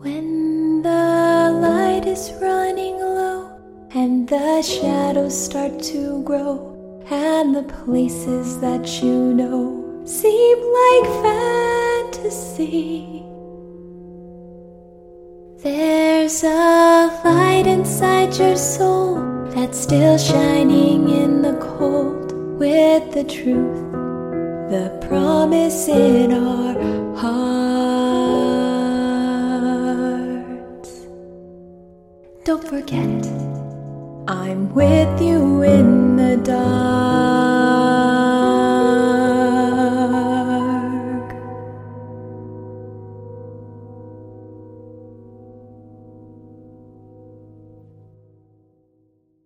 When the light is running low and the shadows start to grow, and the places that you know seem like fantasy, there's a light inside your soul that's still shining in the cold, with the truth, the promise in our hearts. Don't forget it, I'm with you in the dark.